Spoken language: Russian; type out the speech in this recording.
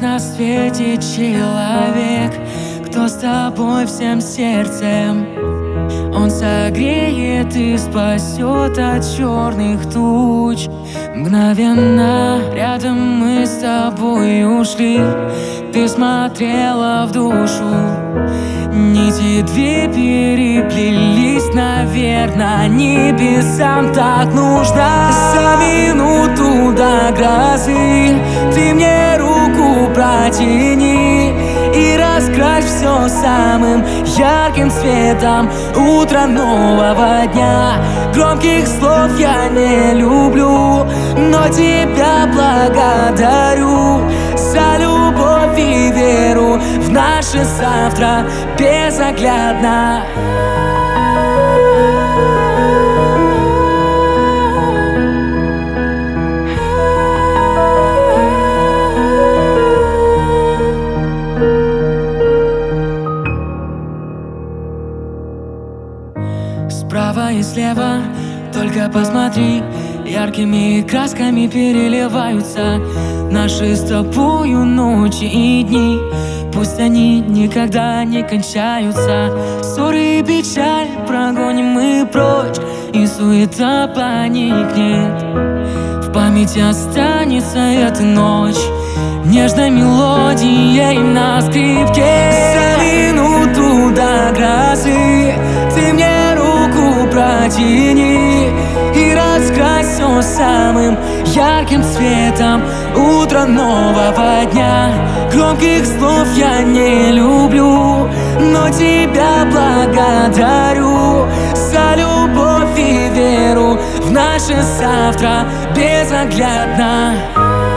на свете человек, кто с тобой всем сердцем. Он согреет и спасет от черных туч. Мгновенно рядом мы с тобой ушли. Ты смотрела в душу. Нити две переплелись, наверное, небесам так нужно. За минуту до грозы ты мне руку протяни и раскрась все самым ярким цветом утра нового дня. Громких слов я не люблю, но тебя благодарю за любовь и веру в наше завтра безоглядно. Справа и слева, только посмотри, яркими красками переливаются наши с тобою ночи и дни. Пусть они никогда не кончаются. Ссоры и печаль прогоним мы прочь, и суета поникнет. В памяти останется эта ночь нежной мелодией на скрипке. За минуту до грозы ты мне руку протяни и раскрась все самым ярким цветом утра нового дня. Громких слов я не люблю, но тебя благодарю за любовь и веру в наше завтра безоглядно.